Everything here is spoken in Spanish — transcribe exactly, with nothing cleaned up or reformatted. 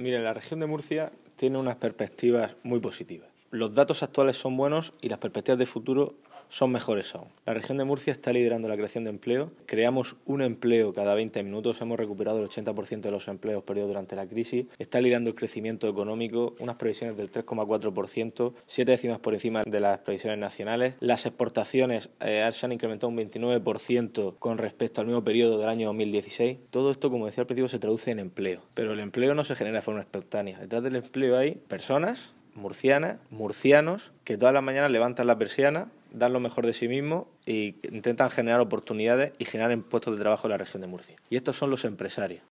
Mire, la región de Murcia tiene unas perspectivas muy positivas. Los datos actuales son buenos y las perspectivas de futuro son mejores aún. La región de Murcia está liderando la creación de empleo. Creamos un empleo cada veinte minutos. Hemos recuperado el ochenta por ciento de los empleos perdidos durante la crisis. Está liderando el crecimiento económico, unas previsiones del tres coma cuatro por ciento, siete décimas por encima de las previsiones nacionales. Las exportaciones eh, se han incrementado un veintinueve por ciento con respecto al mismo periodo del año dos mil dieciséis. Todo esto, como decía al principio, se traduce en empleo. Pero el empleo no se genera de forma espontánea. Detrás del empleo hay personas murcianas, murcianos, que todas las mañanas levantan la persiana, dan lo mejor de sí mismos e intentan generar oportunidades y generar puestos de trabajo en la región de Murcia. Y estos son los empresarios.